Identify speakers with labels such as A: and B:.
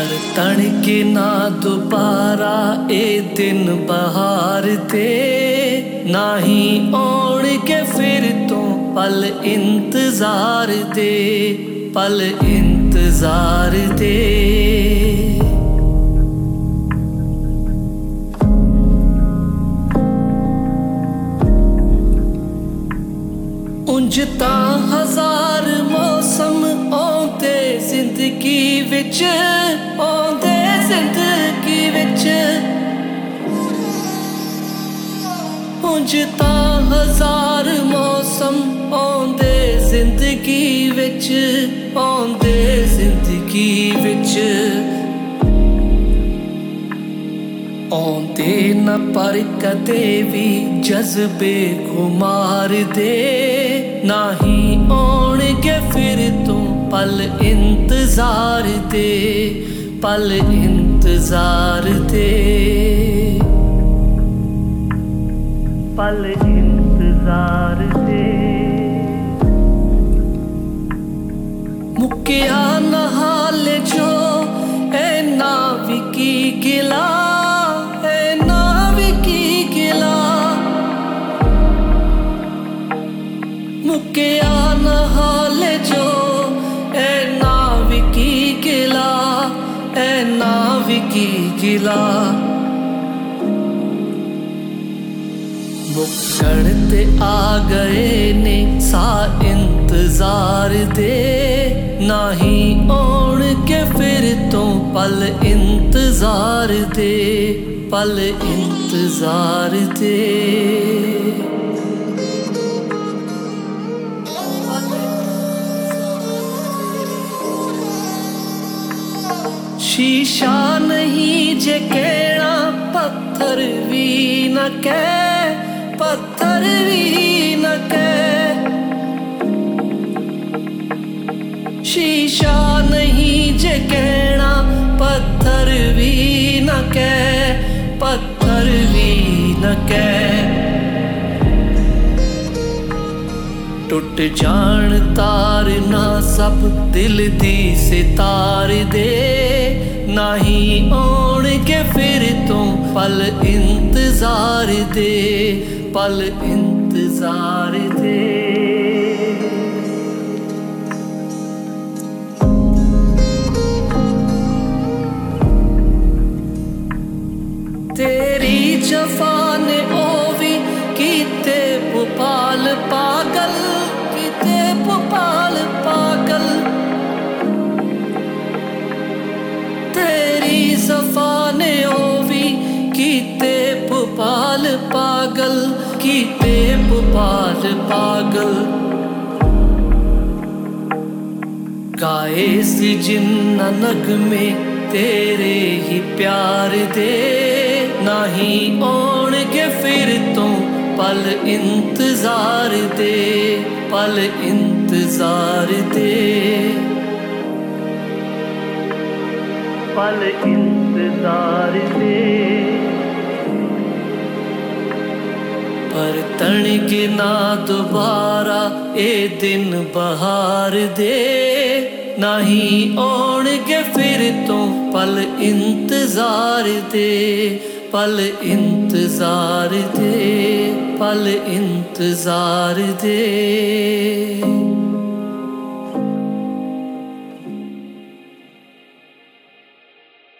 A: पर तड़के ना दोबारा ए दिन बहार दे, ना ही आउण के फिर तो पल इंतजार दे, पल इंतजार दे। उंज तां हजार मौसम आउंदे जिंदगी विच, आउंदे जिंदगी विच। उंज तां हजार मौसम आउंदे जिंदगी विच, आउंदे जिंदगी विच। आउंदे न पर कदे भी जज्बे खुमार दे, ना ही आउणगे फिर तो पल इंतजार दे, पल इंतजार दे, पल इंतजार दे। मुक्किया न हाल जो ए नाविकी गिला, मुक्किया न हाल जो ए नाविकी गिला, ए नाविकी गिला। मुक्कड़ ते आ गए ने सा इंतजार दे, ना ही आउण के फिर तो पल इंतजार दे, पल इंतजार दे। शीशा नहीं जे कहना पत्थर भी न कह, पत्थर भी न कह। शीशा नहीं जे कहना पत्थर भी न कह, पत्थर भी न कह। टुट जान तार ना सब दिल दी सितार दे, ना ही आउण के फिर तो पल इंतजार दे, पल इंतजार दे। तेरी जफा ने ओ भी कीते भोपाल पागल, कीते भोपाल पागल। तेरी जफा ने ओ भी कीते भोपाल पागल, कीते भोपाल पागल। गाए सी जिन्ना नगमे तेरे ही प्यार दे, ना ही आउण के फिर तो पल इंतजार दे, पल इंतजार दे, पल इंतजार दे। पर तड़के ना दोबारा ए दिन बहार दे, ना ही आउण के फिर तो पल इंतजार दे, पल इंतजार दे, पल इंतजार दे।